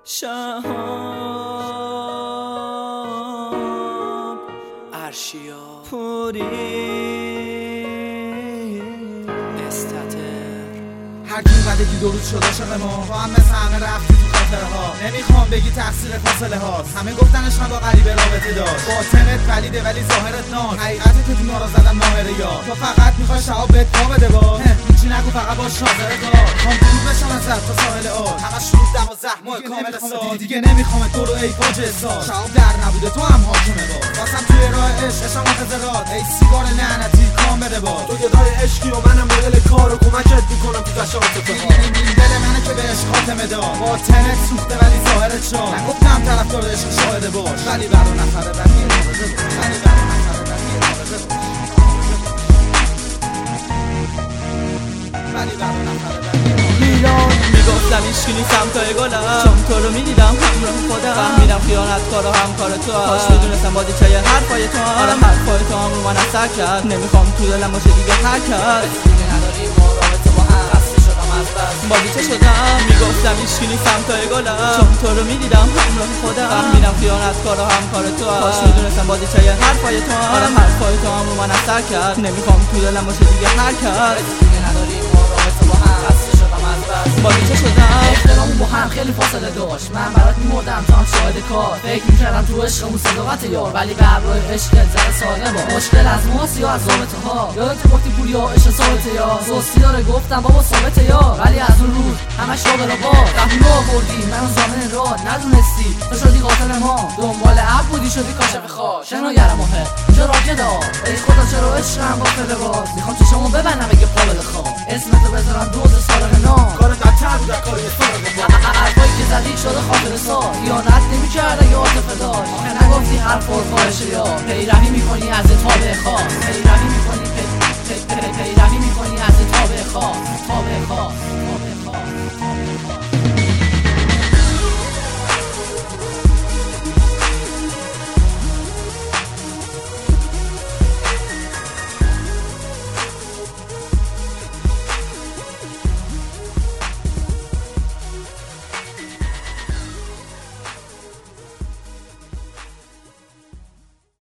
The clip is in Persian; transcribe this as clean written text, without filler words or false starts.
شهاب ارشیا پوری استاتر هر کی اومدگی درود شد عاشق ما با هم مثل همه رفتی تو خاطره ها. نمیخوام بگی تقصیر فاصله هاست، همه گفتنش من با غریبه رابطه داشت. باطنت ولیده ولی ظاهرت ناز، حقیقتت تو ما رو زدن ماهره یا تو فقط میخوای شهاب بهت پا بده با هیچی نگو فقط باش شاطره کار. هم درود بشم از تا ساحل آر، همش روز 12 ماه کامل سال. دیگه نمیخوام تو رو ای فاج حساب، شهاب در نبوده تو هم حاکمه با واسم توی راه عشقشم خزرات. ای سیگار لعنتی کام بده با تو یه دار عشقی و منم مدل کارو کمکت میکنم تو قشات تو دل منه که به عشق خاتمه دار. باطنت سوخته ولی ظاهرت شاه. نگفتم طرفدار عشق شاهده باش، ولی برا نفره بعد یه نابغه باش، ولی برا نفره بعد یه نابغه باش، ولی برا نفره بعد یه میلاد میگفتم عشقی نیستم توی گلم، چون تو رو میدیدم همراه خودم. فهمیدم خیانت کار و همکار تو هست، کاش میدونستم بازیچه حرفای تو هم. آره حرفای تو هم رو من اثر کرد، نمیخوام تو دلم باشه دیگه هر کس. دیگه نداری ما رابطه با هم، خسته شدم از بس بازیچه شدم. میگفتم عشقی نیستم توی گلم، چون تو رو میدیدم همراه خودم. فهمیدم خیانت کار و همکار تو هست، کاش میدونستم بازیچه حرفای تو هم. آره حرفای تو هم رو من اثر کرد، نمیخوام تو دلم باشه دیگه هر کس. دیگه نداری ما رابطه با هم، خسته شدم از بس بازیچه شدم. احترامون با هم خیلی فاصله داشت، من برات میمردم تو هم شاهد کار. فکر میکردم تو عشقمون صداقت یار، ولی به ابرای عشق ذره ساده با. مشکل از ماست یا از رابطه ها، یادت گفتی پوریا عشق ثابته یا زستی داره، گفتم بابا ثابته یا. ولی از اون روز همش را برا با رفتی آوردی منو زامن راه، ندونستی تو شدی قاتل ما. دنبال عب بودی شدی کاشف خاک، شناگر ماهه اینجا راکده ها. ای خدا چرا عشقم با لباس، میخوام چشمو ببندم اگه پا بده خواب. اسمتو بذارم دوز سارق نام، کار دتر بود کاری سارق ما. حرفایی که زدی شده خاطر سال، خیانت نمی‌کرد اگه عاطفه داشت. آخه نگفتی حرف خواهشه یا پیروی میکنی از تابع خاص، پیروی میکنی پیروی میکنی از تابع خاص.